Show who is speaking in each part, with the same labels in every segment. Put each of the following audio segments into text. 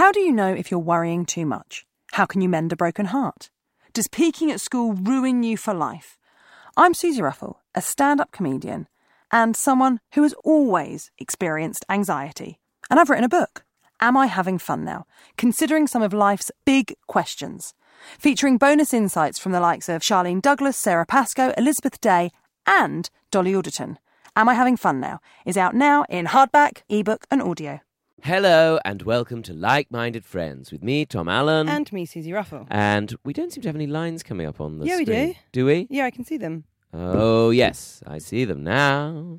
Speaker 1: How do you know if you're worrying too much? How can you mend a broken heart? Does peaking at school ruin you for life? I'm Susie Ruffle, a stand-up comedian and someone who has always experienced anxiety. And I've written a book, Am I Having Fun Now? Considering some of life's big questions. Featuring bonus insights from the likes of Charlene Douglas, Sarah Pascoe, Elizabeth Day and Dolly Alderton. Am I Having Fun Now? Is out now in hardback, ebook and audio.
Speaker 2: Hello and welcome to Like-Minded Friends with me, Tom Allen.
Speaker 3: And me, Susie Ruffle.
Speaker 2: And we don't seem to have any lines coming up on the
Speaker 3: Yeah, we
Speaker 2: screen.
Speaker 3: do.
Speaker 2: Do we?
Speaker 3: Yeah, I can see them.
Speaker 2: Oh, yes. I see them now.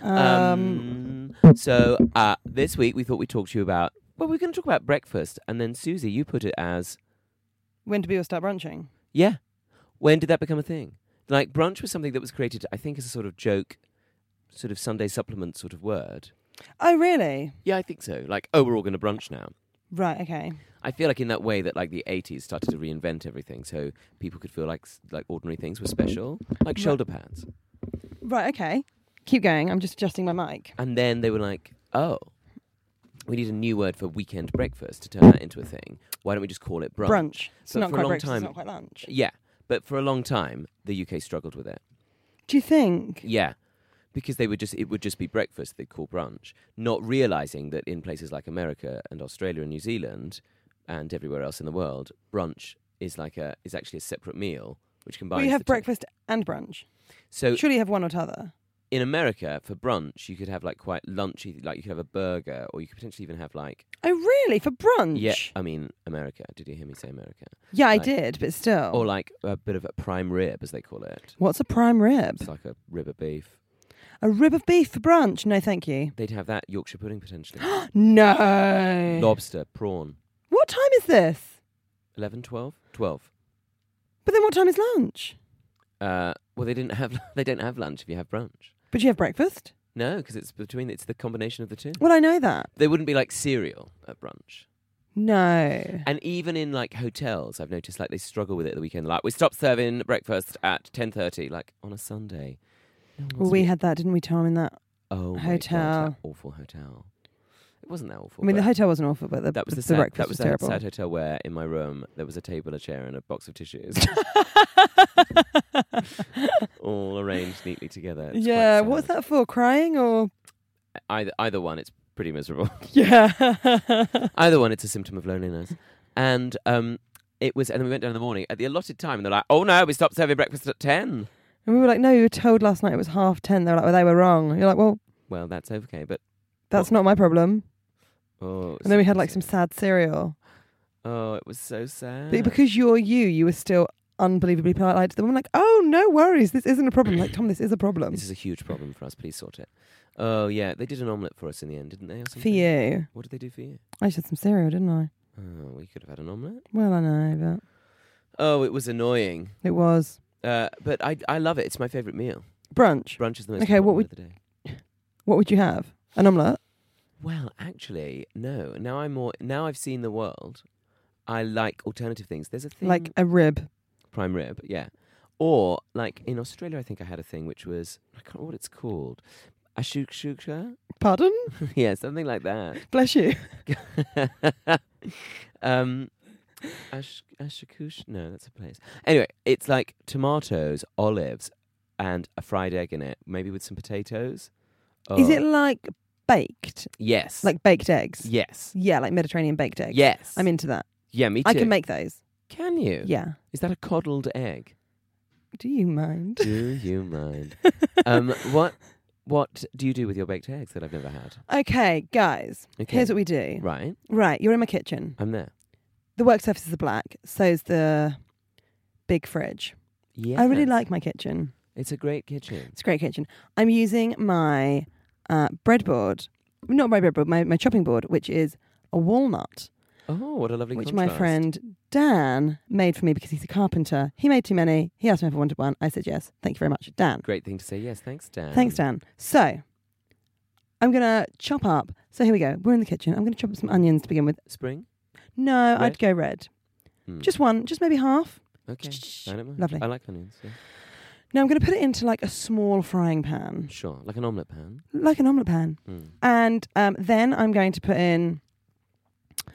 Speaker 2: So this week we thought we'd talk to you about, well, we're going to talk about breakfast. And then, Susie, you put it as...
Speaker 3: When do people start brunching?
Speaker 2: Yeah. When did that become a thing? Like, brunch was something that was created, I think, as a sort of joke, sort of Sunday supplement sort of word.
Speaker 3: Oh, really?
Speaker 2: Yeah, I think so. Like, oh, we're all going to brunch now.
Speaker 3: Right, okay.
Speaker 2: I feel like in that way that like the 80s started to reinvent everything so people could feel like ordinary things were special, like shoulder pads.
Speaker 3: Right, okay. Keep going. I'm just adjusting my mic.
Speaker 2: And then they were like, oh, we need a new word for weekend breakfast to turn that into a thing. Why don't we just call it brunch?
Speaker 3: Brunch. It's
Speaker 2: But
Speaker 3: not
Speaker 2: for a
Speaker 3: quite
Speaker 2: long
Speaker 3: breakfast,
Speaker 2: time-
Speaker 3: it's not quite lunch.
Speaker 2: Yeah, but for a long time, the UK struggled with it.
Speaker 3: Do you think?
Speaker 2: Yeah, because it would just be breakfast they'd call brunch, not realising that in places like America and Australia and New Zealand and everywhere else in the world, brunch is actually a separate meal which combines.
Speaker 3: Well, you have
Speaker 2: the two.
Speaker 3: breakfast and brunch.
Speaker 2: So
Speaker 3: Surely you have one or t'other.
Speaker 2: in America, for brunch, you could have like quite lunchy, like you could have a burger, or you could potentially even have like.
Speaker 3: Oh, really? For brunch?
Speaker 2: Yeah, I mean America. Did you hear me say America?
Speaker 3: Yeah, I
Speaker 2: Like-
Speaker 3: did, but still.
Speaker 2: Or like a bit of a prime rib, as they call it.
Speaker 3: What's a prime rib?
Speaker 2: It's like a rib of beef.
Speaker 3: A rib of beef for brunch? No, thank you.
Speaker 2: They'd have that Yorkshire pudding potentially.
Speaker 3: No.
Speaker 2: Lobster, prawn.
Speaker 3: What time is this?
Speaker 2: 11, 12? 12.
Speaker 3: But then what time is lunch?
Speaker 2: Well, they don't have lunch if you have brunch.
Speaker 3: But you have breakfast?
Speaker 2: No, because it's the combination of the two.
Speaker 3: Well, I know that.
Speaker 2: There wouldn't be like cereal at brunch.
Speaker 3: No.
Speaker 2: And even in like hotels, I've noticed like they struggle with it at the weekend. Like we stopped serving breakfast at 10:30, like on a Sunday. No one
Speaker 3: Well,
Speaker 2: wants
Speaker 3: we
Speaker 2: to-
Speaker 3: had that, didn't we, Tom, in that?
Speaker 2: oh
Speaker 3: hotel.
Speaker 2: My God, that awful hotel. It wasn't that awful.
Speaker 3: I mean, the
Speaker 2: but
Speaker 3: hotel wasn't awful, but the breakfast
Speaker 2: that
Speaker 3: was
Speaker 2: was
Speaker 3: terrible.
Speaker 2: that sad hotel where in my room there was a table, a chair, and a box of tissues, all arranged neatly together. It was
Speaker 3: Yeah,
Speaker 2: quite
Speaker 3: what's
Speaker 2: sad.
Speaker 3: that for? Crying or?
Speaker 2: Either one, it's pretty miserable.
Speaker 3: Yeah.
Speaker 2: Either one, it's a symptom of loneliness. And it was, and then we went down in the morning at the allotted time, and they're like, "Oh no, we stopped serving breakfast at 10."
Speaker 3: And we were like, no, you were told last night it was 10:30. They were like, well, they were wrong. You're like, well,
Speaker 2: Well, that's okay, but
Speaker 3: that's not my problem.
Speaker 2: oh,
Speaker 3: And then we had like some sad cereal.
Speaker 2: Oh, it was so sad.
Speaker 3: But because you're you were still unbelievably polite to them. I'm like, oh, no worries. This isn't a problem. Like, Tom, this is a problem.
Speaker 2: This is a huge problem for us. Please sort it. Oh yeah, they did an omelette for us in the end, didn't they? Or
Speaker 3: For
Speaker 2: something?
Speaker 3: you.
Speaker 2: What did they do for you?
Speaker 3: I just had some cereal, didn't I?
Speaker 2: Oh, well, you could have had an omelette.
Speaker 3: Well, I know,
Speaker 2: Oh, it was annoying.
Speaker 3: but it was.
Speaker 2: But I love it. It's my favourite meal.
Speaker 3: Brunch.
Speaker 2: Brunch is the most
Speaker 3: Okay, what
Speaker 2: important meal of the day.
Speaker 3: What would you have? An omelette?
Speaker 2: Well, actually, no. Now I've seen the world. I like alternative things. There's a thing
Speaker 3: Like a rib.
Speaker 2: prime rib, yeah. Or like in Australia, I think I had a thing which was I can't remember what it's called. A shooksha?
Speaker 3: Pardon?
Speaker 2: Yeah, something like that.
Speaker 3: Bless you.
Speaker 2: Ashakush? No, that's a place. Anyway, it's like tomatoes, olives, and a fried egg in it, maybe with some potatoes.
Speaker 3: Is
Speaker 2: Oh,
Speaker 3: it like baked?
Speaker 2: Yes.
Speaker 3: Like baked eggs?
Speaker 2: Yes.
Speaker 3: Yeah, like Mediterranean baked eggs.
Speaker 2: Yes.
Speaker 3: I'm into that.
Speaker 2: Yeah, me too.
Speaker 3: I can make those.
Speaker 2: Can you?
Speaker 3: Yeah.
Speaker 2: Is that a coddled egg?
Speaker 3: Do you mind?
Speaker 2: Do you mind? What do you do with your baked eggs that I've never had?
Speaker 3: Okay, guys.
Speaker 2: Okay.
Speaker 3: Here's what we do.
Speaker 2: Right.
Speaker 3: Right, you're in my kitchen.
Speaker 2: I'm there.
Speaker 3: The work surfaces are black. So's the big fridge.
Speaker 2: Yeah.
Speaker 3: I really like my kitchen.
Speaker 2: It's a great kitchen.
Speaker 3: It's a great kitchen. I'm using my breadboard. Not my breadboard, my chopping board, which is a walnut.
Speaker 2: Oh, what a lovely
Speaker 3: Which
Speaker 2: contrast.
Speaker 3: my friend Dan made for me because he's a carpenter. He made too many. He asked me if I wanted one. I said yes. Thank you very much, Dan.
Speaker 2: Great thing to say. Yes, thanks, Dan.
Speaker 3: Thanks, Dan. So, I'm going to chop up. So here we go. We're in the kitchen. I'm going to chop up some onions to begin with.
Speaker 2: Spring?
Speaker 3: No,
Speaker 2: Red?
Speaker 3: I'd go red.
Speaker 2: Hmm.
Speaker 3: Just one. Just maybe half.
Speaker 2: Okay. I don't mind.
Speaker 3: Lovely.
Speaker 2: I like onions. Yeah.
Speaker 3: Now I'm going to put it into like a small frying pan.
Speaker 2: Sure. Like an omelette pan.
Speaker 3: Like an omelette pan.
Speaker 2: Hmm.
Speaker 3: And then I'm going to put in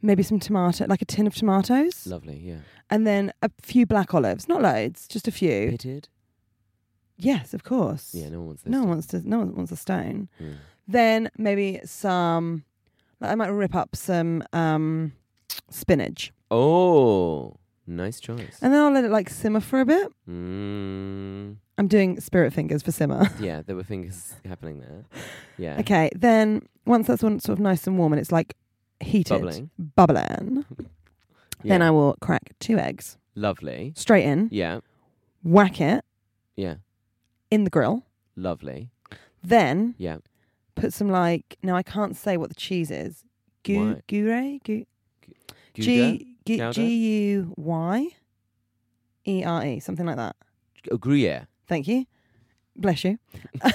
Speaker 3: maybe some tomato, like a tin of tomatoes,
Speaker 2: Lovely, yeah.
Speaker 3: and then a few black olives. Not loads, just a few.
Speaker 2: Pitted?
Speaker 3: Yes, of course.
Speaker 2: Yeah, no one wants this.
Speaker 3: No one wants a stone.
Speaker 2: Mm.
Speaker 3: Then maybe some. Like I might rip up some spinach,
Speaker 2: Oh, nice choice.
Speaker 3: and then I'll let it like simmer for a bit.
Speaker 2: Mm.
Speaker 3: I'm doing spirit fingers for simmer.
Speaker 2: Yeah, there were fingers happening there. Yeah.
Speaker 3: Okay, then once that's all sort of nice and warm and it's like heated, bubbling, then
Speaker 2: Yeah.
Speaker 3: I will crack 2 eggs
Speaker 2: Lovely.
Speaker 3: straight in,
Speaker 2: Yeah.
Speaker 3: whack it
Speaker 2: Yeah.
Speaker 3: in the grill,
Speaker 2: Lovely.
Speaker 3: then
Speaker 2: Yeah.
Speaker 3: put some like, now I can't say what the cheese is.
Speaker 2: Why?
Speaker 3: Gouda?
Speaker 2: Gouda? Gouda?
Speaker 3: G-U-Y-E-R-E, something like that.
Speaker 2: Oh, Gruyere.
Speaker 3: Thank you. Bless you.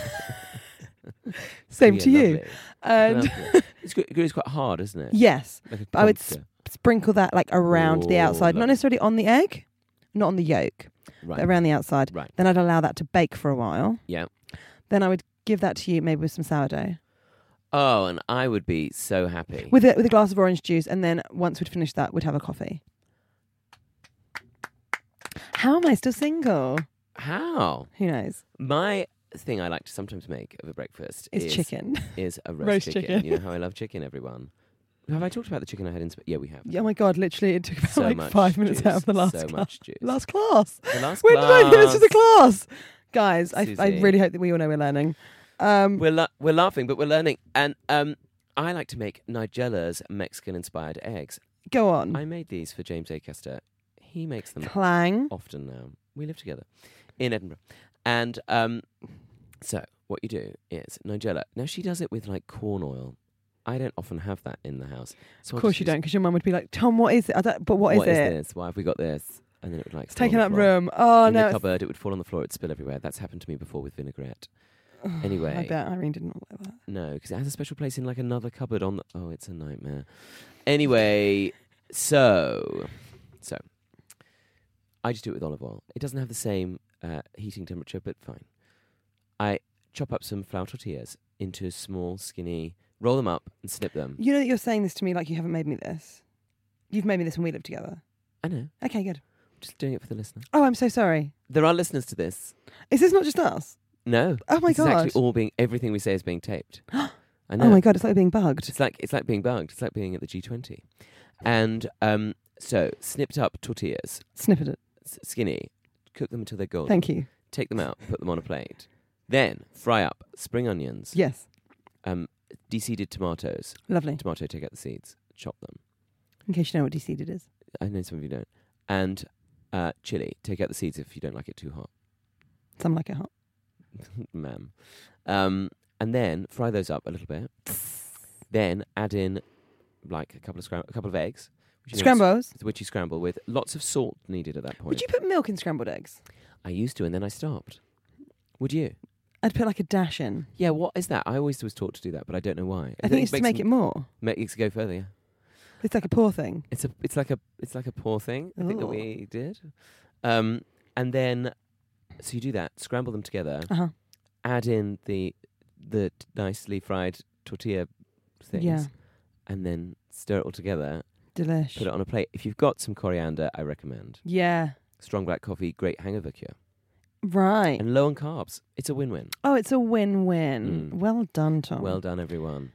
Speaker 3: Same to
Speaker 2: Gruyere,
Speaker 3: you.
Speaker 2: lovely.
Speaker 3: And
Speaker 2: Lovely. Gruyere's quite hard, isn't it?
Speaker 3: yes,
Speaker 2: Like a
Speaker 3: but I would
Speaker 2: conker.
Speaker 3: sprinkle that like around the
Speaker 2: Oh,
Speaker 3: outside, not
Speaker 2: lovely.
Speaker 3: necessarily on the egg, not on the yolk,
Speaker 2: Right.
Speaker 3: but around the outside.
Speaker 2: Right.
Speaker 3: Then I'd allow that to bake for a while.
Speaker 2: Yeah.
Speaker 3: Then I would give that to you maybe with some sourdough.
Speaker 2: Oh, and I would be so happy.
Speaker 3: With a glass of orange juice, and then once we'd finished that, we'd have a coffee. How am I still single?
Speaker 2: How?
Speaker 3: Who knows?
Speaker 2: My thing I like to sometimes make of a breakfast
Speaker 3: It's chicken.
Speaker 2: is a roast,
Speaker 3: Roast
Speaker 2: chicken.
Speaker 3: chicken.
Speaker 2: You know how I love chicken, everyone. Have I talked about the chicken I had in Spain? Yeah, we have.
Speaker 3: Oh my God, literally it took about
Speaker 2: So
Speaker 3: like
Speaker 2: much
Speaker 3: 5 minutes
Speaker 2: juice,
Speaker 3: out of the last
Speaker 2: so
Speaker 3: class.
Speaker 2: much juice.
Speaker 3: Last class.
Speaker 2: The last
Speaker 3: When
Speaker 2: class.
Speaker 3: did I go to the class? Guys, I
Speaker 2: Susie.
Speaker 3: really hope that we all know we're learning.
Speaker 2: We're laughing, but we're learning. And I like to make Nigella's Mexican-inspired eggs.
Speaker 3: Go on.
Speaker 2: I made these for James Acaster. He makes them
Speaker 3: Clang.
Speaker 2: often now. We live together in Edinburgh. And so what you do is Nigella. Now she does it with like corn oil. I don't often have that in the house. So
Speaker 3: Of course you don't, because your mum would be like, Tom, what is it? But what is it?
Speaker 2: this? Why have we got this? And then it would like
Speaker 3: It's taking
Speaker 2: fall on
Speaker 3: up
Speaker 2: the floor.
Speaker 3: room. Oh,
Speaker 2: in
Speaker 3: no.
Speaker 2: the
Speaker 3: it's-
Speaker 2: cupboard, it would fall on the floor. It'd spill everywhere. That's happened to me before with vinaigrette.
Speaker 3: I
Speaker 2: Anyway,
Speaker 3: bet Irene didn't like that.
Speaker 2: no, because it has a special place in like another cupboard on the. Oh, it's a nightmare. Anyway, so I just do it with olive oil. It doesn't have the same heating temperature, but fine. I chop up some flour tortillas into small, skinny. Roll them up and snip them.
Speaker 3: You know that you're saying this to me like you haven't made me this. You've made me this when we lived together.
Speaker 2: I know.
Speaker 3: Okay, good.
Speaker 2: Just doing it for the listener.
Speaker 3: Oh, I'm so sorry.
Speaker 2: There are listeners to this.
Speaker 3: Is this not just us?
Speaker 2: No.
Speaker 3: Oh my
Speaker 2: This is
Speaker 3: God.
Speaker 2: actually all being. Everything we say is being taped. I know.
Speaker 3: Oh my God, it's like being bugged.
Speaker 2: It's like being bugged. It's like being at the G20. And so snipped up tortillas,
Speaker 3: Snippet it.
Speaker 2: skinny, cook them until they're golden.
Speaker 3: Thank you.
Speaker 2: Take them out, put them on a plate. Then fry up spring onions,
Speaker 3: Yes.
Speaker 2: de-seeded tomatoes.
Speaker 3: Lovely.
Speaker 2: Tomato, take out the seeds, chop them.
Speaker 3: In case you know what de-seeded is.
Speaker 2: I know some of you don't. And chili, take out the seeds if you don't like it too hot,
Speaker 3: Some like it hot.
Speaker 2: ma'am. And then fry those up a little bit. Then add in like a couple of eggs.
Speaker 3: Scrambles.
Speaker 2: Which you scramble with lots of salt needed at that point.
Speaker 3: Would you put milk in scrambled eggs?
Speaker 2: I used to, and then I stopped. Would you?
Speaker 3: I'd put like a dash in.
Speaker 2: Yeah, what is that? I always was taught to do that, but I don't know why.
Speaker 3: I think it's to make it more.
Speaker 2: Make it go further. Yeah,
Speaker 3: It's like a pour thing.
Speaker 2: it's like a poor thing. I think that
Speaker 3: Ooh.
Speaker 2: we did. And then, so you do that, scramble them together,
Speaker 3: Uh-huh.
Speaker 2: add in the nicely fried tortilla things,
Speaker 3: Yeah.
Speaker 2: and then stir it all together.
Speaker 3: Delish.
Speaker 2: Put it on a plate. If you've got some coriander, I recommend.
Speaker 3: Yeah.
Speaker 2: Strong black coffee, great hangover cure,
Speaker 3: Right.
Speaker 2: and low on carbs. It's a win-win.
Speaker 3: Oh, it's a win-win.
Speaker 2: Mm.
Speaker 3: Well done, Tom.
Speaker 2: Well done, everyone.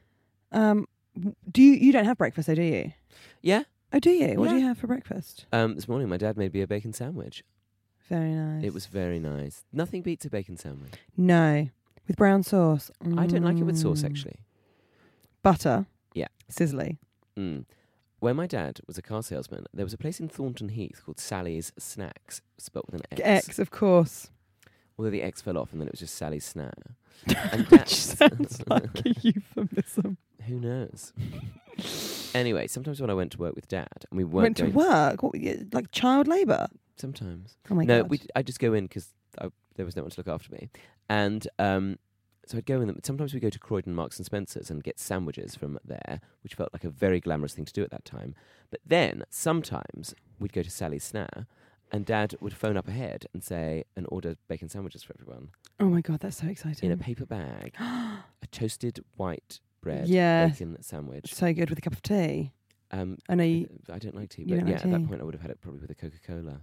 Speaker 3: Do you don't have breakfast, though, do you?
Speaker 2: Yeah.
Speaker 3: Oh, do you? What do
Speaker 2: Yeah.
Speaker 3: you have for breakfast?
Speaker 2: This morning, my dad made me a bacon sandwich.
Speaker 3: Very nice.
Speaker 2: It was very nice. Nothing beats a bacon sandwich.
Speaker 3: No. With brown sauce.
Speaker 2: I don't like it with sauce,
Speaker 3: Mm.
Speaker 2: actually.
Speaker 3: Butter.
Speaker 2: Yeah.
Speaker 3: Sizzly.
Speaker 2: Mm. When my dad was a car salesman, there was a place in Thornton Heath called Sally's Snacks, spelt with an X.
Speaker 3: X, of course.
Speaker 2: Although the X fell off, and then it was just Sally's Snack. And
Speaker 3: Which
Speaker 2: Dad's-
Speaker 3: sounds like a euphemism.
Speaker 2: Who knows? Anyway, sometimes when I went to work with Dad, and we
Speaker 3: Went
Speaker 2: weren't
Speaker 3: to work? What, like child labour?
Speaker 2: sometimes.
Speaker 3: Oh my
Speaker 2: No,
Speaker 3: God.
Speaker 2: I just go in because there was no one to look after me, and so I'd go in them. Sometimes we go to Croydon Marks and Spencers and get sandwiches from there, which felt like a very glamorous thing to do at that time. But then sometimes we'd go to Sally's Snare, and Dad would phone up ahead and say and order bacon sandwiches for everyone
Speaker 3: Oh my God, that's so exciting.
Speaker 2: in a paper bag, a toasted white bread
Speaker 3: Yes.
Speaker 2: bacon sandwich.
Speaker 3: So good with a cup of tea. I know you.
Speaker 2: I don't like tea,
Speaker 3: you
Speaker 2: but
Speaker 3: don't
Speaker 2: yeah,
Speaker 3: like
Speaker 2: at that
Speaker 3: tea.
Speaker 2: point I would have had it probably with a Coca-Cola.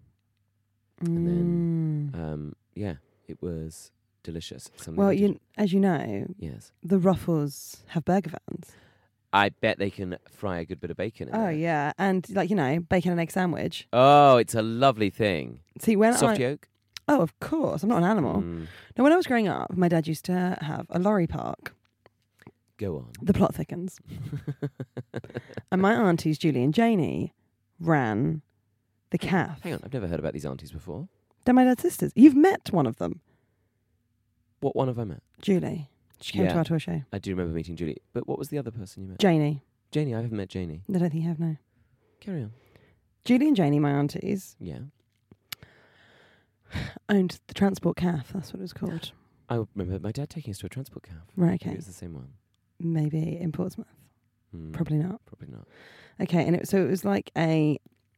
Speaker 3: Mm.
Speaker 2: Yeah, it was delicious. Something
Speaker 3: Well,
Speaker 2: I did-
Speaker 3: as you know,
Speaker 2: yes.
Speaker 3: the Ruffles have burger vans.
Speaker 2: I bet they can fry a good bit of bacon in
Speaker 3: Oh
Speaker 2: there.
Speaker 3: yeah, and bacon and egg sandwich.
Speaker 2: Oh, it's a lovely thing.
Speaker 3: See when
Speaker 2: Soft yolk?
Speaker 3: Oh, of course, I'm not an animal.
Speaker 2: Mm,
Speaker 3: Now, when I was growing up, my dad used to have a lorry park.
Speaker 2: go on.
Speaker 3: The plot thickens. And my aunties, Julie and Janie, ran the calf.
Speaker 2: Hang on, I've never heard about these aunties before.
Speaker 3: They're my dad's sisters. You've met one of them,
Speaker 2: What one have I met?
Speaker 3: Julie. She came
Speaker 2: Yeah.
Speaker 3: to our tour show.
Speaker 2: I do remember meeting Julie. But what was the other person you met?
Speaker 3: Janie.
Speaker 2: Janie, I haven't met Janie.
Speaker 3: I don't think you have, no.
Speaker 2: Carry on.
Speaker 3: Julie and Janie, my aunties,
Speaker 2: Yeah.
Speaker 3: owned the Transport Calf. That's what it was called.
Speaker 2: I remember my dad taking us to a transport calf.
Speaker 3: Right,
Speaker 2: Maybe
Speaker 3: okay.
Speaker 2: it was the same one.
Speaker 3: Maybe in Portsmouth.
Speaker 2: Hmm,
Speaker 3: Probably not.
Speaker 2: Probably not.
Speaker 3: Okay, and it was like it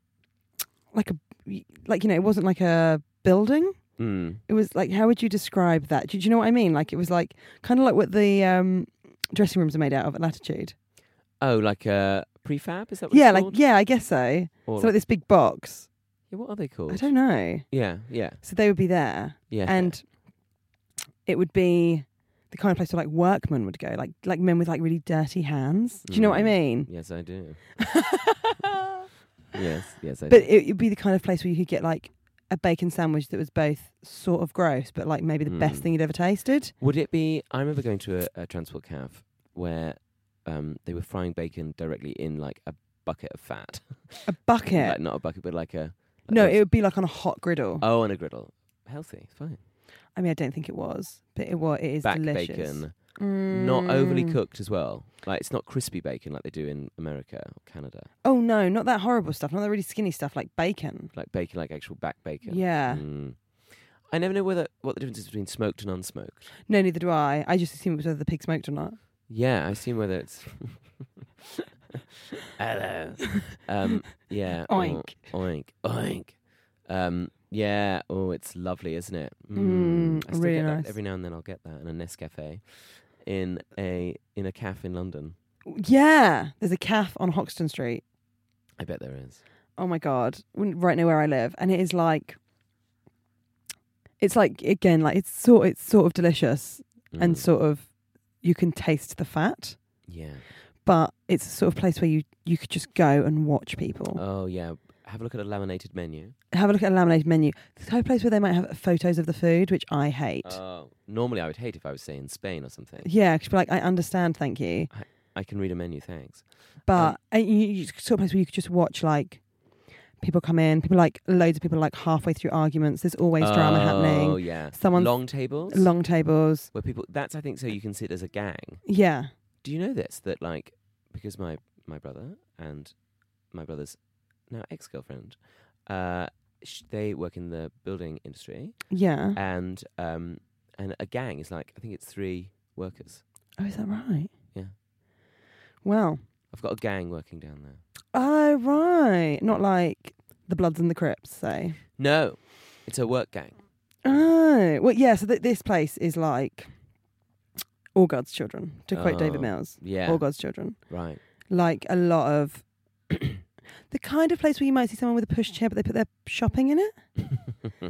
Speaker 3: wasn't like a building.
Speaker 2: Mm.
Speaker 3: It was like, how would you describe that? Do you know what I mean? Like, it was like kind of like what the dressing rooms are made out of at Latitude.
Speaker 2: Oh, like a prefab? Is that what it's called?
Speaker 3: I guess so.
Speaker 2: Or
Speaker 3: So like this big box.
Speaker 2: yeah, what are they called?
Speaker 3: I don't know.
Speaker 2: Yeah, yeah,
Speaker 3: So they would be there,
Speaker 2: yeah.
Speaker 3: and it would be the kind of place where like workmen would go, like men with like really dirty hands. Do you know what I mean?
Speaker 2: Yes, I do. Yes, I
Speaker 3: But
Speaker 2: do.
Speaker 3: it would be the kind of place where you could get like a bacon sandwich that was both sort of gross, but like maybe the best thing you'd ever tasted.
Speaker 2: Would it be? I remember going to a transport calf where they were frying bacon directly in like a bucket of fat.
Speaker 3: A bucket.
Speaker 2: Like, not a bucket, but like a.
Speaker 3: No,
Speaker 2: those-
Speaker 3: it would be like on a hot griddle.
Speaker 2: Oh, on a griddle. Healthy, fine.
Speaker 3: I mean, I don't think it was, but it is
Speaker 2: Back
Speaker 3: delicious.
Speaker 2: bacon, not overly
Speaker 3: Mm.
Speaker 2: cooked as well. Like it's not crispy bacon like they do in America or Canada.
Speaker 3: Oh no, not that horrible stuff. Not that really skinny stuff like bacon.
Speaker 2: Like bacon, like actual back bacon.
Speaker 3: Yeah.
Speaker 2: Mm. I never know what the difference is between smoked and unsmoked.
Speaker 3: No, neither do I. I just assume it was whether the pig smoked or not.
Speaker 2: Yeah, I assume whether it's. Hello. Yeah.
Speaker 3: Oink.
Speaker 2: Oh, oink. Oink. Yeah. Oh, it's lovely, isn't it? I still
Speaker 3: really
Speaker 2: get that.
Speaker 3: nice.
Speaker 2: Every now and then I'll get that in a Nescafe, in a calf in London.
Speaker 3: Yeah, there's a calf on Hoxton Street.
Speaker 2: I bet there is.
Speaker 3: Oh my god, right near where I live, and it is like, it's like again, like it's sort of delicious and
Speaker 2: Mm.
Speaker 3: sort of you can taste the fat,
Speaker 2: Yeah.
Speaker 3: but it's a sort of place where you could just go and watch people.
Speaker 2: Oh yeah. Have a look at a laminated menu.
Speaker 3: Have a look at a laminated menu. The type of place where they might have photos of the food, which I hate.
Speaker 2: Oh, normally I would hate if I was say in Spain or something.
Speaker 3: Yeah, because like I understand, thank you,
Speaker 2: I can read a menu, thanks.
Speaker 3: but you sort of place where you could just watch like people come in, loads of people like halfway through arguments. There's always drama happening.
Speaker 2: Oh yeah.
Speaker 3: Someone's-
Speaker 2: long tables.
Speaker 3: Long tables.
Speaker 2: Where people. That's I think so you can sit as a gang.
Speaker 3: Yeah.
Speaker 2: Do you know this? That like because my brother and my brother's now ex-girlfriend, they work in the building industry,
Speaker 3: Yeah.
Speaker 2: and a gang is like I think it's 3 workers.
Speaker 3: Oh, is that right?
Speaker 2: Yeah.
Speaker 3: Well.
Speaker 2: I've got a gang working down there.
Speaker 3: Oh, right. Not like the Bloods and the Crips, say.
Speaker 2: No, it's a work gang.
Speaker 3: Oh. Well, yeah, so this place is like all God's children, to quote David
Speaker 2: Oh,
Speaker 3: Mills.
Speaker 2: Yeah.
Speaker 3: All God's children.
Speaker 2: Right.
Speaker 3: Like a lot of... the kind of place where you might see someone with a pushchair, but they put their shopping in it.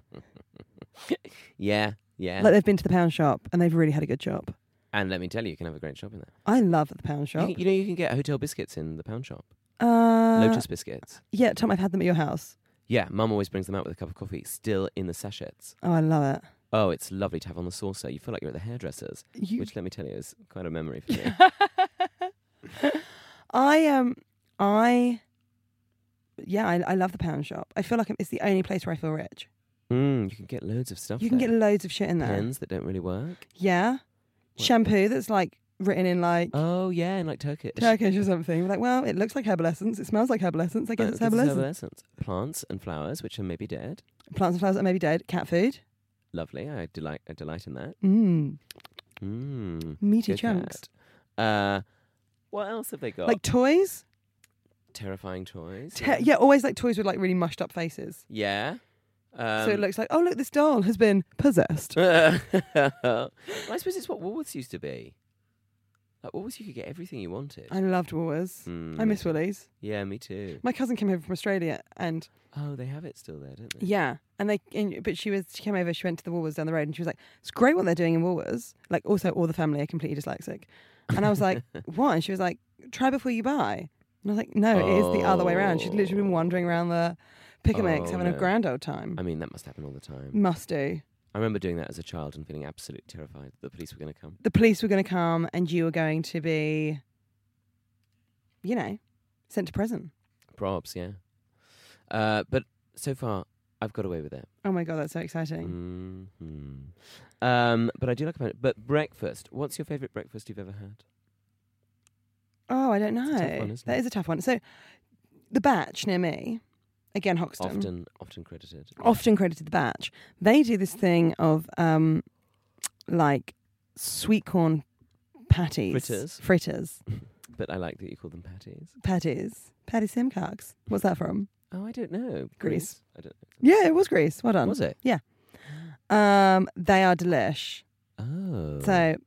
Speaker 2: Yeah. Yeah.
Speaker 3: Like they've been to the pound shop and they've really had a good job.
Speaker 2: And let me tell you, you can have a great shop in there.
Speaker 3: I love the pound shop.
Speaker 2: You know, you can get hotel biscuits in the pound shop.
Speaker 3: Lotus.
Speaker 2: Lotus biscuits.
Speaker 3: Yeah, Tom, I've had them at your house.
Speaker 2: Yeah, Mum always brings them out with a cup of coffee, still in the sachets.
Speaker 3: Oh, I love it.
Speaker 2: Oh, it's lovely to have on the saucer. You feel like you're at the hairdresser's,
Speaker 3: You...
Speaker 2: which, let me tell you, is quite a memory for me.
Speaker 3: I love the pound shop. I feel like it's the only place where I feel rich.
Speaker 2: You can get loads of stuff
Speaker 3: You can
Speaker 2: there.
Speaker 3: get loads of shit in there.
Speaker 2: Pens that don't really work.
Speaker 3: Yeah.
Speaker 2: What?
Speaker 3: Shampoo that's like written in like
Speaker 2: Oh, yeah, and like Turkish.
Speaker 3: Turkish or something. Like, well, it looks like herbal essence. It smells like herbal essence. I guess it's
Speaker 2: But
Speaker 3: herbal
Speaker 2: this is
Speaker 3: essence.
Speaker 2: herbal essence. Plants and flowers, which are maybe dead.
Speaker 3: Plants and flowers that may be dead. Cat food.
Speaker 2: Lovely. I delight in that.
Speaker 3: Meaty
Speaker 2: Good
Speaker 3: chunks.
Speaker 2: cat. What else have they got?
Speaker 3: Like toys.
Speaker 2: terrifying toys.
Speaker 3: Yeah, always like toys with like really mushed up faces.
Speaker 2: Yeah.
Speaker 3: So it looks like, oh, look, this doll has been possessed.
Speaker 2: I suppose it's what Woolworths used to be. Like, Woolworths, you could get everything you wanted.
Speaker 3: I loved Woolworths. I miss Woolies.
Speaker 2: Yeah, me too.
Speaker 3: My cousin came over from Australia, and
Speaker 2: Oh, they have it still there, don't they?
Speaker 3: yeah, but she came over. She went to the Woolworths down the road, and she was like, "It's great what they're doing in Woolworths." Like, also, all the family are completely dyslexic, and I was like, "What?" And she was like, "Try before you buy." And I was like, "No, it is the other way around." She'd literally been wandering around the pick a mix, having a grand old time.
Speaker 2: I mean, that must happen all the time.
Speaker 3: Must do.
Speaker 2: I remember doing that as a child and feeling absolutely terrified that the police were going to come.
Speaker 3: The police were going to come, and you were going to be, sent to prison.
Speaker 2: Probs, yeah. But so far, I've got away with it.
Speaker 3: Oh my God, that's so exciting.
Speaker 2: But I do like about it. But breakfast. What's your favourite breakfast you've ever had?
Speaker 3: Oh, I don't know.
Speaker 2: It's a tough one, isn't
Speaker 3: That
Speaker 2: it?
Speaker 3: is a tough one. So, the Batch near me, again, Hoxton.
Speaker 2: Often credited.
Speaker 3: Often credited the Batch. They do this thing of like sweet corn patties. Fritters.
Speaker 2: But I like that you call them patties.
Speaker 3: Patties. Patty Simcox. What's that from?
Speaker 2: Oh, I don't know.
Speaker 3: Greece.
Speaker 2: I don't know.
Speaker 3: Yeah, it was Greece. Well done.
Speaker 2: Was it?
Speaker 3: Yeah. They are delish.
Speaker 2: Oh.
Speaker 3: So,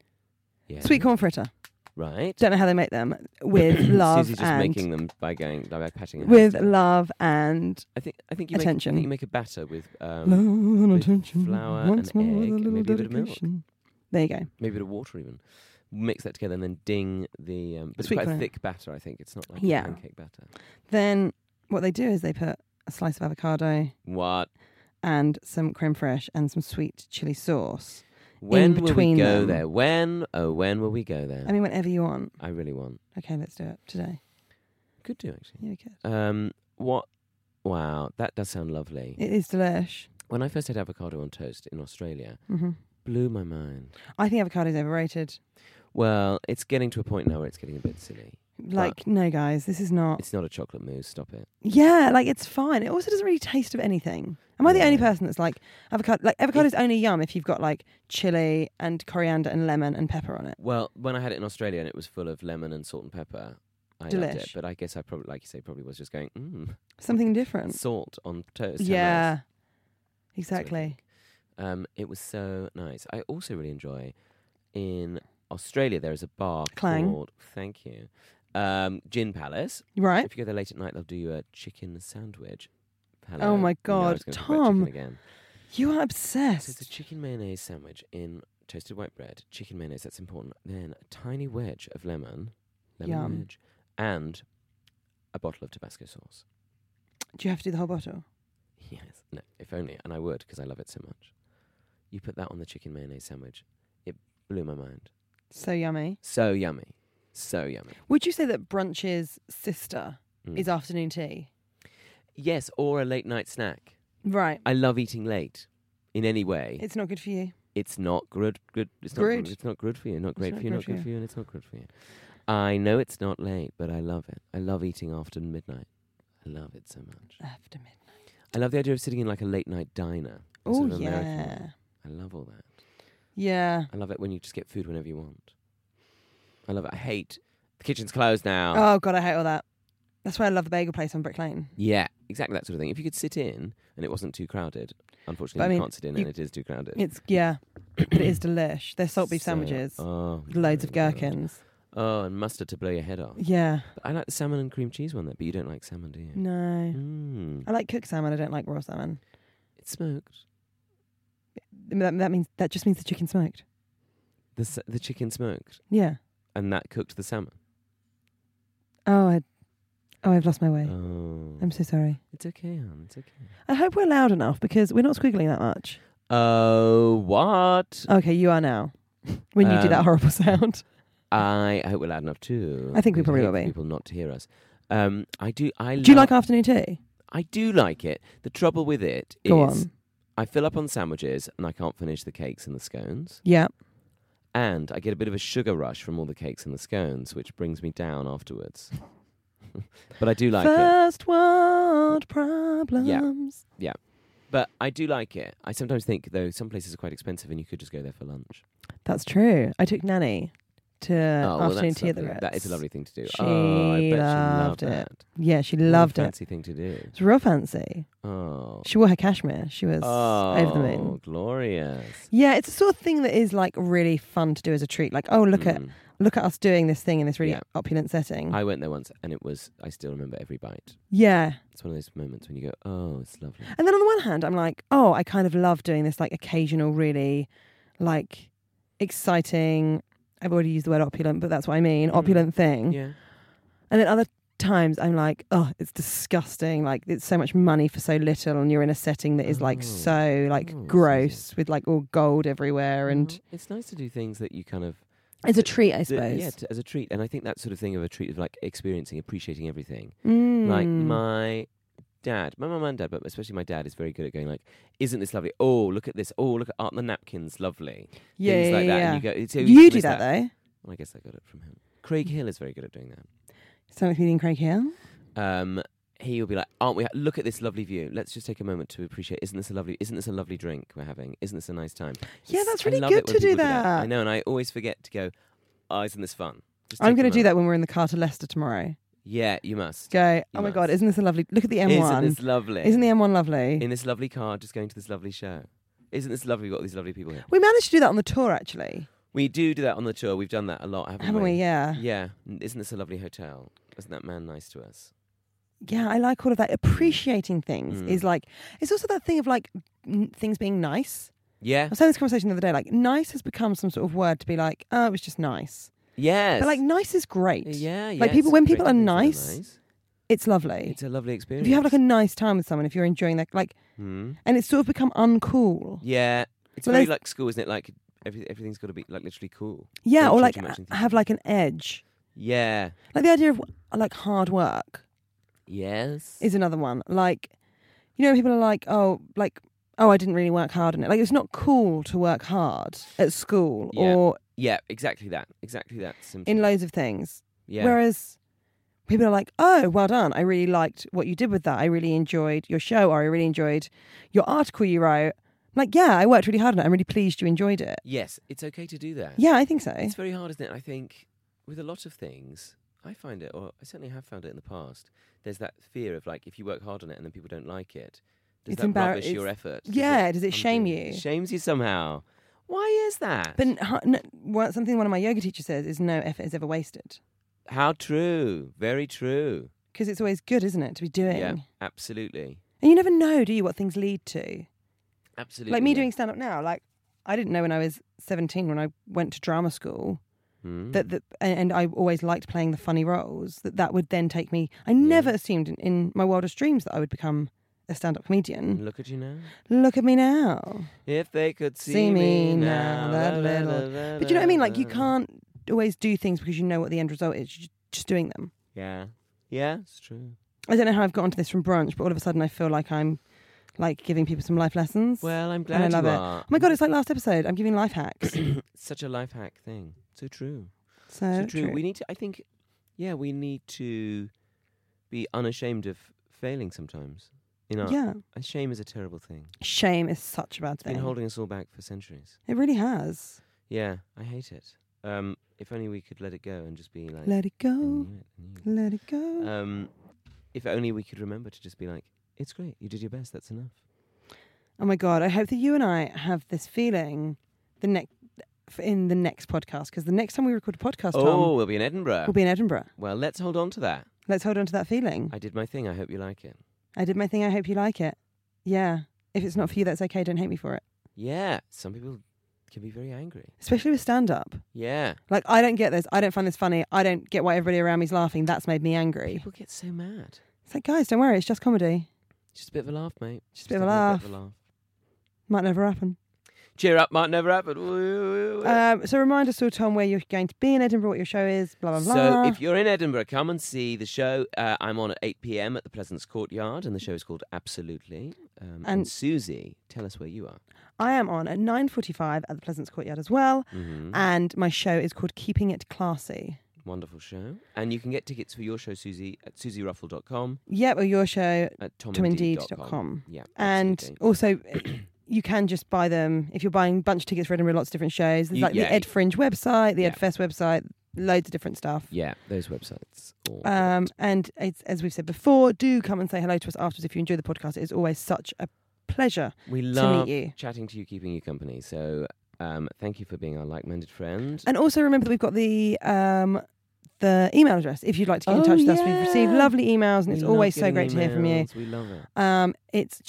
Speaker 2: yeah.
Speaker 3: sweet corn fritter.
Speaker 2: Right.
Speaker 3: Don't know how they make them with love
Speaker 2: Susie's just
Speaker 3: and
Speaker 2: making them by patting her
Speaker 3: with
Speaker 2: hands down.
Speaker 3: love and
Speaker 2: I think you
Speaker 3: attention.
Speaker 2: Make, you make a batter with
Speaker 3: love and
Speaker 2: with
Speaker 3: attention.
Speaker 2: flour
Speaker 3: Once
Speaker 2: and
Speaker 3: more
Speaker 2: egg,
Speaker 3: with a little
Speaker 2: maybe a bit of milk.
Speaker 3: dedication. There you go.
Speaker 2: maybe a bit of water even. Mix that together and then ding the. But it's
Speaker 3: Sweet
Speaker 2: quite a
Speaker 3: corn.
Speaker 2: thick batter. I think it's not like
Speaker 3: Yeah.
Speaker 2: a pancake batter.
Speaker 3: Then what they do is they put a slice of avocado
Speaker 2: What?
Speaker 3: and some creme fraiche and some sweet chili sauce.
Speaker 2: When will we
Speaker 3: between
Speaker 2: go
Speaker 3: them.
Speaker 2: there? When? Oh, when will we go there?
Speaker 3: I mean, whenever you want.
Speaker 2: I really want.
Speaker 3: Okay, let's do it today.
Speaker 2: Could do actually.
Speaker 3: Yeah, we could.
Speaker 2: What? Wow, that does sound lovely.
Speaker 3: It is delish.
Speaker 2: When I first had avocado on toast in Australia,
Speaker 3: Hmm.
Speaker 2: blew my mind.
Speaker 3: I think avocado's overrated.
Speaker 2: Well, it's getting to a point now where it's getting a bit silly.
Speaker 3: Like, no, guys, this is not.
Speaker 2: It's not a chocolate mousse. Stop it.
Speaker 3: Yeah, like it's fine. It also doesn't really taste of anything. Am I the only
Speaker 2: Yeah.
Speaker 3: person that's like avocado? Like avocado's only yum if you've got like chili and coriander and lemon and pepper on it.
Speaker 2: Well, when I had it in Australia and it was full of lemon and salt and pepper, I loved it.
Speaker 3: Delish.
Speaker 2: But I guess I probably, like you say, probably was just going,
Speaker 3: Something different.
Speaker 2: salt on toast. how
Speaker 3: Yeah,
Speaker 2: nice."
Speaker 3: exactly.
Speaker 2: It was so nice. I also really enjoy in Australia. There is a bar
Speaker 3: Clang.
Speaker 2: called Thank you, Gin Palace.
Speaker 3: Right.
Speaker 2: If you go there late at night, they'll do you a chicken sandwich. Hello.
Speaker 3: Oh my
Speaker 2: You know I
Speaker 3: God,
Speaker 2: was gonna talk about
Speaker 3: Tom.
Speaker 2: chicken again.
Speaker 3: You are
Speaker 2: So it's
Speaker 3: obsessed.
Speaker 2: a chicken mayonnaise sandwich in toasted white bread. Chicken mayonnaise, that's important. Then a tiny wedge of lemon
Speaker 3: Yum.
Speaker 2: wedge, and a bottle of Tabasco sauce.
Speaker 3: Do you have to do the whole bottle?
Speaker 2: Yes. No, if only. And I would, because I love it so much. You put that on the chicken mayonnaise sandwich. It blew my mind.
Speaker 3: So yummy.
Speaker 2: So yummy. So yummy.
Speaker 3: Would you say that brunch's sister
Speaker 2: Mm.
Speaker 3: is afternoon tea?
Speaker 2: Yes, or a late night snack.
Speaker 3: Right.
Speaker 2: I love eating late in any way.
Speaker 3: It's not good for you.
Speaker 2: It's not good. It's not
Speaker 3: Good.
Speaker 2: It's not good for you. Not great
Speaker 3: not
Speaker 2: for you.
Speaker 3: good
Speaker 2: Not
Speaker 3: for
Speaker 2: good
Speaker 3: you.
Speaker 2: for you. And it's not good for you. I know it's not late, but I love it. I love eating after midnight. I love it so much.
Speaker 3: After midnight.
Speaker 2: I love the idea of sitting in like a late night diner. a
Speaker 3: Oh,
Speaker 2: sort of American
Speaker 3: yeah.
Speaker 2: one. I love all that.
Speaker 3: Yeah.
Speaker 2: I love it when you just get food whenever you want. I love it. I hate the kitchen's closed now.
Speaker 3: Oh, God, I hate all that. That's why I love the bagel place on Brick Lane.
Speaker 2: Yeah, exactly that sort of thing. If you could sit in and it wasn't too crowded, unfortunately
Speaker 3: But I
Speaker 2: you
Speaker 3: mean,
Speaker 2: can't sit in
Speaker 3: you-
Speaker 2: and it is too crowded.
Speaker 3: It's, yeah, but it is delish. They're salt beef
Speaker 2: So-
Speaker 3: sandwiches.
Speaker 2: Oh,
Speaker 3: With loads of
Speaker 2: my God.
Speaker 3: gherkins.
Speaker 2: Oh, and mustard to blow your head off.
Speaker 3: Yeah.
Speaker 2: But I like the salmon and cream cheese one there, but you don't like salmon, do you?
Speaker 3: No.
Speaker 2: Mm.
Speaker 3: I like cooked salmon. I don't like raw salmon.
Speaker 2: It's smoked.
Speaker 3: That just means the chicken smoked.
Speaker 2: The chicken smoked,
Speaker 3: Yeah.
Speaker 2: and that cooked the salmon.
Speaker 3: I've lost my way.
Speaker 2: Oh,
Speaker 3: I'm so sorry.
Speaker 2: it's okay, hon. It's okay.
Speaker 3: I hope we're loud enough because we're not squiggling that much.
Speaker 2: Oh, what?
Speaker 3: Okay, you are now. When you do that
Speaker 2: Um,
Speaker 3: horrible sound.
Speaker 2: I hope we're loud enough too.
Speaker 3: I think we
Speaker 2: I'd
Speaker 3: probably
Speaker 2: hate
Speaker 3: will
Speaker 2: for
Speaker 3: be.
Speaker 2: people not to hear us. I do.
Speaker 3: Do you like afternoon tea?
Speaker 2: I do like it. The trouble with it is,
Speaker 3: Go on.
Speaker 2: I fill up on sandwiches and I can't finish the cakes and the scones,
Speaker 3: Yeah.
Speaker 2: and I get a bit of a sugar rush from all the cakes and the scones, which brings me down afterwards. But I do like it.
Speaker 3: First world problems.
Speaker 2: But I do like it. I sometimes think, though, some places are quite expensive and you could just go there for lunch.
Speaker 3: That's true. I took Nanny to afternoon
Speaker 2: that's
Speaker 3: tea at the
Speaker 2: lovely.
Speaker 3: Ritz.
Speaker 2: That is a lovely thing to do.
Speaker 3: She
Speaker 2: I bet
Speaker 3: loved
Speaker 2: she
Speaker 3: it.
Speaker 2: loved that.
Speaker 3: Yeah, she
Speaker 2: What a
Speaker 3: loved it.
Speaker 2: fancy thing to do.
Speaker 3: It's real fancy.
Speaker 2: Oh.
Speaker 3: She wore her cashmere. She was over the moon.
Speaker 2: Glorious.
Speaker 3: Yeah, it's the sort of thing that is like really fun to do as a treat. Like, oh, look at, look at us doing this thing in this really
Speaker 2: Yeah.
Speaker 3: opulent setting.
Speaker 2: I went there once, and I still remember every bite.
Speaker 3: Yeah.
Speaker 2: It's one of those moments when you go, oh, it's lovely.
Speaker 3: And then on the one hand, I'm like, oh, I kind of love doing this like occasional, really like exciting. I've already used the word opulent, but that's what I mean. Opulent thing.
Speaker 2: Yeah.
Speaker 3: And then other times I'm like, oh, it's disgusting. Like it's so much money for so little, and you're in a setting that is like so like gross with like all gold everywhere. And
Speaker 2: it's nice to do things that you kind of.
Speaker 3: it's a treat, I suppose.
Speaker 2: Yeah, as a treat. And I think that sort of thing of a treat of like experiencing, appreciating everything.
Speaker 3: Mm.
Speaker 2: Like my mum and dad, but especially my dad is very good at going like, isn't this lovely? Oh, look at this. Oh, look at art the napkins, lovely.
Speaker 3: Yeah,
Speaker 2: Things like that.
Speaker 3: yeah.
Speaker 2: And you go, so
Speaker 3: You do that though.
Speaker 2: Well, I guess I got it from him. Craig Hill is very good at doing that.
Speaker 3: Something feeling Craig Hill.
Speaker 2: He will be like, aren't we? Look at this lovely view. Let's just take a moment to appreciate. Isn't this a lovely drink we're having? Isn't this a nice time?
Speaker 3: Yeah, that's really
Speaker 2: I love
Speaker 3: good
Speaker 2: it when
Speaker 3: to do
Speaker 2: people
Speaker 3: that.
Speaker 2: I know, and I always forget to go, oh, isn't this fun? Just
Speaker 3: I'm
Speaker 2: take a
Speaker 3: going to do
Speaker 2: moment.
Speaker 3: that when we're in the car to Leicester tomorrow.
Speaker 2: Yeah, you must.
Speaker 3: Go, oh
Speaker 2: You
Speaker 3: my God,
Speaker 2: must.
Speaker 3: isn't this a lovely... Look at the M1.
Speaker 2: Isn't this lovely?
Speaker 3: Isn't the M1 lovely?
Speaker 2: In this lovely car, just going to this lovely show. Isn't this lovely? We've got all these lovely people here.
Speaker 3: We managed to do that on the tour, actually.
Speaker 2: We do that on the tour. We've done that a lot, haven't we?
Speaker 3: Yeah.
Speaker 2: Yeah. Isn't this a lovely hotel? Isn't that man nice to us?
Speaker 3: Yeah, I like all of that. Appreciating things is like... It's also that thing of like things being nice.
Speaker 2: Yeah.
Speaker 3: I was having this conversation the other day. Like, nice has become some sort of word to be like, oh, it was just nice.
Speaker 2: Yes.
Speaker 3: But like, nice is great.
Speaker 2: Yeah, yeah.
Speaker 3: Like people, when people are
Speaker 2: nice,
Speaker 3: nice, it's lovely.
Speaker 2: it's a lovely experience.
Speaker 3: If you have like a nice time with someone, if you're enjoying that, like, and it's sort of become uncool.
Speaker 2: Yeah. It's
Speaker 3: Well,
Speaker 2: very
Speaker 3: there's-
Speaker 2: like school, isn't it? Like everything's got to be like literally cool.
Speaker 3: Yeah,
Speaker 2: Don't
Speaker 3: or
Speaker 2: change
Speaker 3: like
Speaker 2: too much and
Speaker 3: have like an edge.
Speaker 2: Yeah.
Speaker 3: Like the idea of like hard work
Speaker 2: Yes.
Speaker 3: is another one. Like, you know, people are like, oh, I didn't really work hard on it. Like, it's not cool to work hard at school
Speaker 2: Yeah.
Speaker 3: or
Speaker 2: Yeah, exactly that. Exactly that. Simple.
Speaker 3: in loads of things.
Speaker 2: Yeah.
Speaker 3: Whereas people are like, oh, well done. I really liked what you did with that. I really enjoyed your show, or I really enjoyed your article you wrote. Like, yeah, I worked really hard on it. I'm really pleased you enjoyed it.
Speaker 2: Yes, it's okay to do that.
Speaker 3: Yeah, I think so.
Speaker 2: It's very hard, isn't it? I think with a lot of things, I find it, or I certainly have found it in the past, there's that fear of like, if you work hard on it and then people don't like it, does
Speaker 3: It's
Speaker 2: that rubbish
Speaker 3: it's-
Speaker 2: your effort?
Speaker 3: Yeah, does it
Speaker 2: undo-
Speaker 3: shame you?
Speaker 2: It shames you somehow. Why is that?
Speaker 3: But something one of my yoga teachers says is no effort is ever wasted.
Speaker 2: How true. Very true.
Speaker 3: Because it's always good, isn't it, to be doing?
Speaker 2: Yeah, absolutely.
Speaker 3: And you never know, do you, what things lead to?
Speaker 2: Absolutely.
Speaker 3: Like me
Speaker 2: yeah.
Speaker 3: doing stand-up now, like, I didn't know when I was 17, when I went to drama school, and I always liked playing the funny roles, that would then take me... I never assumed in my wildest dreams that I would become a stand-up comedian.
Speaker 2: Look at you now.
Speaker 3: Look at me now.
Speaker 2: If they could see,
Speaker 3: See me
Speaker 2: now.
Speaker 3: now, that little... But you know what I mean? Like, you can't always do things because you know what the end result is. You're just doing them.
Speaker 2: Yeah. Yeah, it's true.
Speaker 3: I don't know how I've got onto this from brunch, but all of a sudden I feel like I'm like giving people some life lessons.
Speaker 2: Well, I'm
Speaker 3: And
Speaker 2: glad
Speaker 3: I love
Speaker 2: you
Speaker 3: it.
Speaker 2: are.
Speaker 3: Oh my God, it's like last episode. I'm giving life hacks.
Speaker 2: Such a life hack thing. So true.
Speaker 3: So
Speaker 2: True. We need to, I think, we need to be unashamed of failing sometimes. You know,
Speaker 3: Yeah.
Speaker 2: shame is a terrible thing.
Speaker 3: Shame is such a bad
Speaker 2: It's
Speaker 3: thing.
Speaker 2: been holding us all back for centuries.
Speaker 3: It really has.
Speaker 2: Yeah, I hate it. If only we could let it go and just be like,
Speaker 3: Let it
Speaker 2: I
Speaker 3: go.
Speaker 2: knew it.
Speaker 3: Let it go.
Speaker 2: If only we could remember to just be like, it's great, you did your best, that's enough.
Speaker 3: Oh my God, I hope that you and I have this feeling in the next podcast, because the next time we record a podcast, Tom,
Speaker 2: we'll be in Edinburgh.
Speaker 3: we'll be in Edinburgh.
Speaker 2: Well, let's hold on to that.
Speaker 3: Let's hold on to that feeling.
Speaker 2: I did my thing, I hope you like it.
Speaker 3: I did my thing. I hope you like it. Yeah. If it's not for you, that's okay. Don't hate me for it.
Speaker 2: Yeah, some people can be very angry.
Speaker 3: Especially with stand-up.
Speaker 2: Yeah.
Speaker 3: Like, I don't get this. I don't find this funny. I don't get why everybody around me's laughing. That's made me angry.
Speaker 2: People get so mad.
Speaker 3: It's like, guys, don't worry. It's just comedy.
Speaker 2: Just a bit of a laugh, mate.
Speaker 3: Just a bit of a laugh.
Speaker 2: Bit of a laugh.
Speaker 3: Might never happen.
Speaker 2: Cheer up, might never happen.
Speaker 3: So remind us all, Tom, where you're going to be in Edinburgh, what your show is, blah, blah, blah.
Speaker 2: So if you're in Edinburgh, come and see the show. I'm on at 8 p.m. at the Pleasance Courtyard, and the show is called Absolutely. And Susie, tell us where you are.
Speaker 3: I am on at 9:45 at the Pleasance Courtyard as well.
Speaker 2: Mm-hmm.
Speaker 3: And my show is called Keeping It Classy.
Speaker 2: Wonderful show. And you can get tickets for your show, Susie, at susieruffle.com,
Speaker 3: Yep, or your show,
Speaker 2: at
Speaker 3: tomindeed.com.
Speaker 2: Yeah,
Speaker 3: And
Speaker 2: absolutely.
Speaker 3: also, you can just buy them if you're buying a bunch of tickets for Edinburgh, lots of different shows. There's like the Ed Fringe website, the
Speaker 2: Yeah.
Speaker 3: Ed Fest website, loads of different stuff.
Speaker 2: Yeah, those websites. All
Speaker 3: And it's, as we've said before, do come and say hello to us afterwards if you enjoy the podcast. It is always such a pleasure
Speaker 2: we
Speaker 3: to
Speaker 2: love
Speaker 3: meet you.
Speaker 2: chatting to you, keeping you company. So Thank you for being our like-minded friend.
Speaker 3: And also remember that we've got the email address if you'd like to get in touch with us. We've received lovely emails and it's always so great to hear from you.
Speaker 2: We love it.
Speaker 3: It's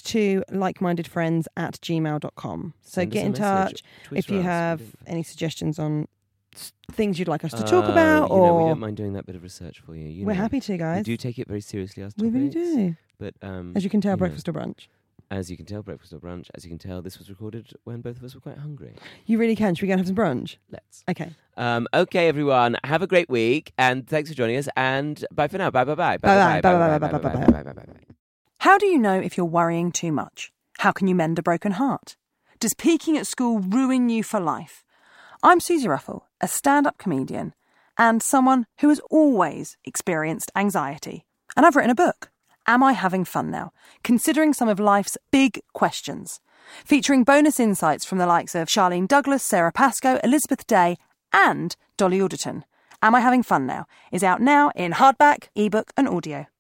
Speaker 3: chat2likemindedfriends@gmail.com. So
Speaker 2: Send
Speaker 3: get
Speaker 2: us a
Speaker 3: in
Speaker 2: message.
Speaker 3: touch
Speaker 2: Tweet
Speaker 3: if you
Speaker 2: us.
Speaker 3: have
Speaker 2: We don't-
Speaker 3: any suggestions on things you'd like us to talk about,
Speaker 2: we
Speaker 3: or
Speaker 2: don't mind doing that bit of research for you.
Speaker 3: we're happy to,
Speaker 2: We
Speaker 3: guys.
Speaker 2: do take it very seriously, our
Speaker 3: We really
Speaker 2: topics,
Speaker 3: do.
Speaker 2: But
Speaker 3: As you can tell,
Speaker 2: you know.
Speaker 3: breakfast or brunch.
Speaker 2: as you can tell, breakfast or brunch. As you can tell, this was recorded when both of us were quite hungry.
Speaker 3: You really can. Should we go and have some brunch?
Speaker 2: Let's.
Speaker 3: Okay.
Speaker 2: Okay, everyone. Have a great week, and thanks for joining us. And bye for now. Bye.
Speaker 3: Bye-bye. Bye-bye.
Speaker 1: How do you know if you're worrying too much? How can you mend a broken heart? Does peaking at school ruin you for life? I'm Susie Ruffle, a stand-up comedian and someone who has always experienced anxiety. And I've written a book, Am I Having Fun Now? Considering some of life's big questions. Featuring bonus insights from the likes of Charlene Douglas, Sarah Pascoe, Elizabeth Day and Dolly Alderton. Am I Having Fun Now? Is out now in hardback, ebook and audio.